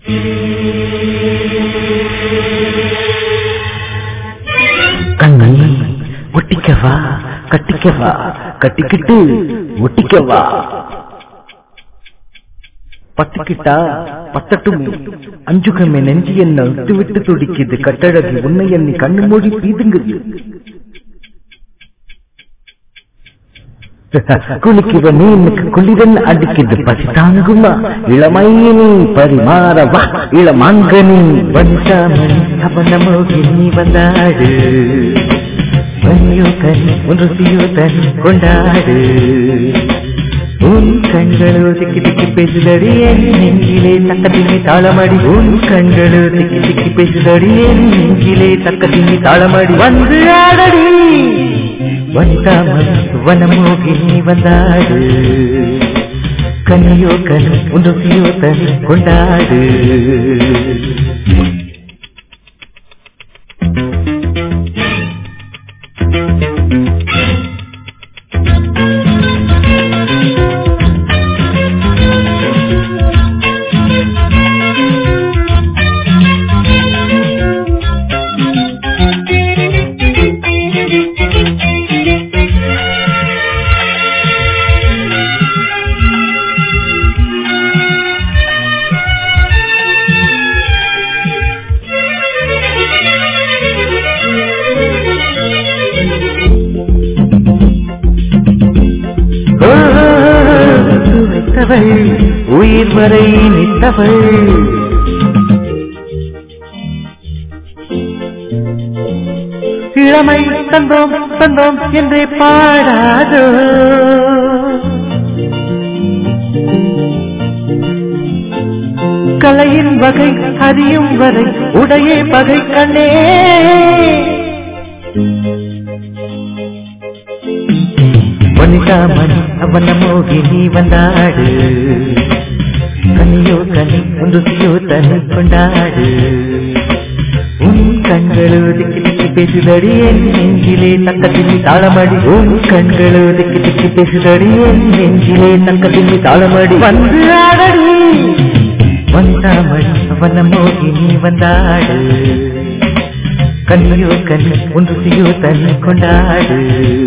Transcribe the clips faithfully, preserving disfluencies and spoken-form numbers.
கண்ணை ஒட்டிக்கவா கட்டிக்கவா கட்டிக்கிட்டு ஒட்டிக்கவா பட்டுக்கிட்டா பத்தட்டுமே அஞ்சுகமே நெஞ்சு என்ன விட்டு விட்டு துடிக்குது கட்டழகு உன்னை எண்ணி கண்ணு மூடி பீதுங்குது குளிக்கிற நீனுக்கு குளிரன் அடிக்குது பசி தாங்குமா இளமையினி பரிமாறவா இளமாங்கனி வந்தாமணி அவனமோகி நீ வந்தாடு வன்னியோ கனி ஒன்றுசியோ தனி கொண்டாடு உன் கண்களோ திக்கி திக்கி பேசுதடி என் நெஞ்சிலே தக்க திண்ணி தாளமடி உன் கண்களோ திக்கி திக்கி பேசுதடி என் நெஞ்சிலே தக்க திண்ணி தாளமடி வந்து ஆடடி வந்தாமணி வனமோகி நீ வந்தாடு கனியோ கனி ஒன்றுசியோ தனி கொண்டாடு உயிர் வரை நித்தவள் இளமை தந்தோம் தந்தோம் என்றே பாடாதோ கலையின் வகை அறியும் வரை உடையே பகை கண்ணே வனிதாமணி அவனமோகி நீ வந்தாடு கனியோ கனி ஒன்றுசியோ தனி கொண்டாடு உன் கண்களோ திக்கி திக்கி பேசுதடி என் நெஞ்சிலே தக்க திண்ணி தாளமடி உன் கண்களோ திக்கி திக்கி பேசுதடி என் நெஞ்சிலே தக்க திண்ணி தாளமடி வந்து ஆடடி வந்தாமணி அவனமோகி நீ வந்தாடு கனியோ கனி ஒன்றுசியோ தனி கொண்டாடு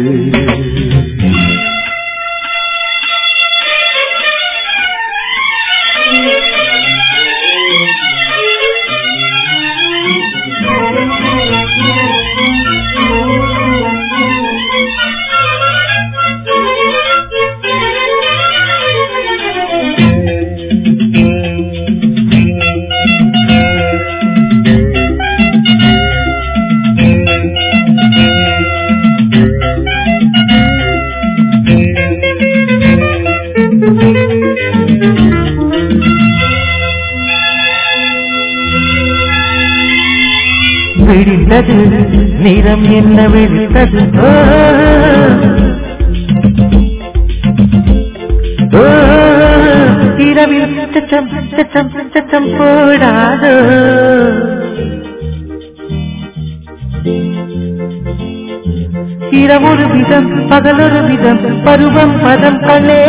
விழித்தது நிறம் என்ன விழித்தது இரவில் சச்சம் சச்சம் சச்சம் போடாதோ இரவொரு விதம் பகலொரு விதம் பருவம் பதம் கண்ணே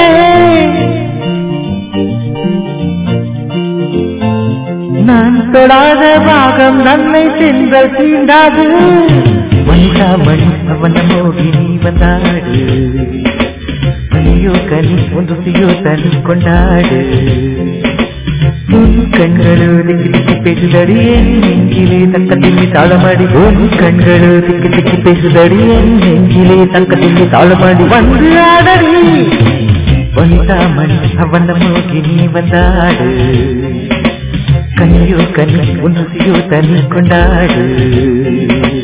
நான் தொடாத பாகம் நன்மை சென்றல் தீண்டாது வந்தாமணி அவனமோகி நீ வந்தாடு கனியோ கனி ஒன்றுசியோ தனி கொண்டாடு உன் கண்களோ திக்கி திக்கி பேசுதடி என் நெஞ்சிலே தக்க திண்ணி தாளமடி உன் கண்களோ திக்கி திக்கி பேசுதடி என் நெஞ்சிலே தக்க திண்ணி தாளமடி வந்து ஆடடி வந்தாமணி அவனமோகி நீ வந்தாடு கனியோ கனி ஒன்றுசியோ தனி கொண்டாடு